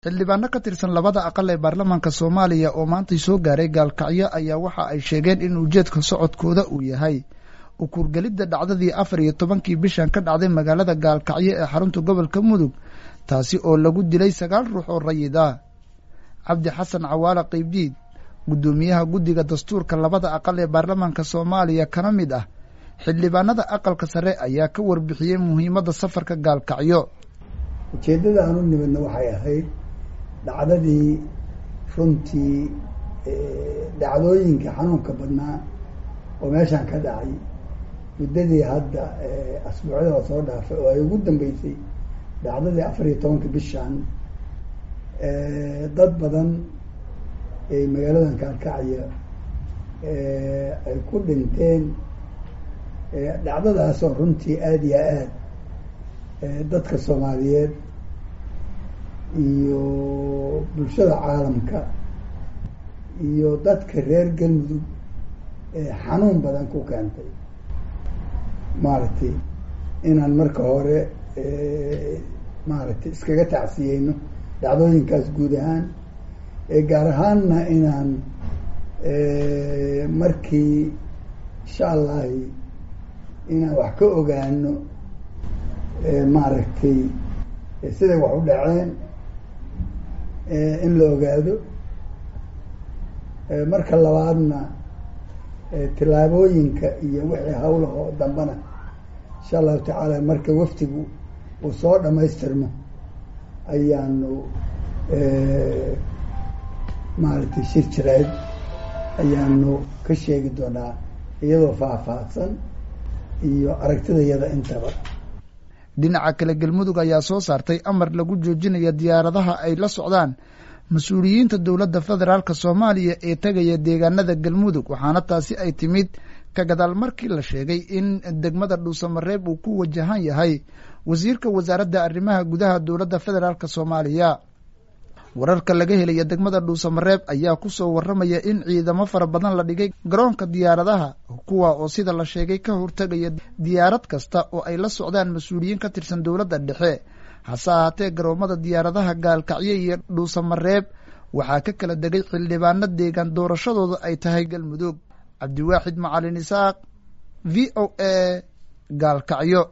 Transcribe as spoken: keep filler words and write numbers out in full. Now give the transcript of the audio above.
xildhibaano ka tirsan labada aqal ee baarlamaanka Soomaaliya oo maanta soo gaaray gaalkacyo ayaa waxa ay sheegeen in ujeedka socodkooda uu yahay u kurgalida dhacdadii afar iyo tobankii bishan ka dhacday magaalada Gaalkacyo ee xarunta gobolka Mudug taasi oo lagu dilay sagaal ruux oo rayid ah. Cabdi Xasan Cawaale Qaybdiid gudoomiyaha guddiga dastuurka labada aqal ee baarlamaanka Soomaaliya kana mid ah xildhibaanada aqalka sare ayaa ka warbixiyay muhiimadda safarka Gaalkacyo. ujeedada aanu nimidna waxay ahayd dhacdadii runtii dhacdooyinka xanuunka badnaa oo meeshan ka dhacay muddadii hadda asbuucyada soo dhaafay oo ay ugu dambeysay dhacdadii afar iyo tobanka bishan dad badan ee magaaladan Gaalkacyo ay ku dhinteen dhacdadaas oo runtii aada iyo aad dadka Soomaaliyeed iyo bulshada caalamka iyo dadka reer Galmudug xanuun badan ku keentay maaragtay inaan marka hore maaragtay iskaga tacsiyeyno dhacdooyinkaas guud ahaan gaar ahaanna inaan markii insha allahi inaan wax ka ogaano maaragtay siday wax u dhaceen in la ogaado marka labaadna tillaabooyinka iyo wixii hawlahoo dambana insha allahu tacaala marka waftigu uu soo dhamaystirmo ayaanu maaragtay shir jireed ayaanu ka sheegi doonaa iyadoo faahfaahsan iyo aragtidayada intaba. dhinaca kale Galmudug ayaa soo saartay amar lagu joojinayo diyaaradaha ay la socdaan mas-uuliyiinta dowladda federaalka Soomaaliya ee tagaya deegaanada Galmudug waxaana taasi ay timid ka gadaal markii la sheegay in degmada Dhuusamareeb uu ku wajahan yahay wasiirka wasaaradda arrimaha gudaha dowladda federaalka Soomaaliya. wararka laga helaya degmada Dhuusamareeb ayaa ku soo waramaya in ciidamo fara badan la dhigay garoonka diyaaradaha kuwa oo sida la sheegay ka hortagaya diyaarad kasta oo ay la socdaan mas-uuliyiin ka tirsan dowladda dhexe. hase ahaatee garoomada diyaaradaha Gaalkacyo iyo Dhuusamareeb waxaa ka kala degay xildhibaano deegaan doorashadooda ay tahay Galmudug. Cabdiwaaxid Macalin Isaaq, V O A, Gaalkacyo.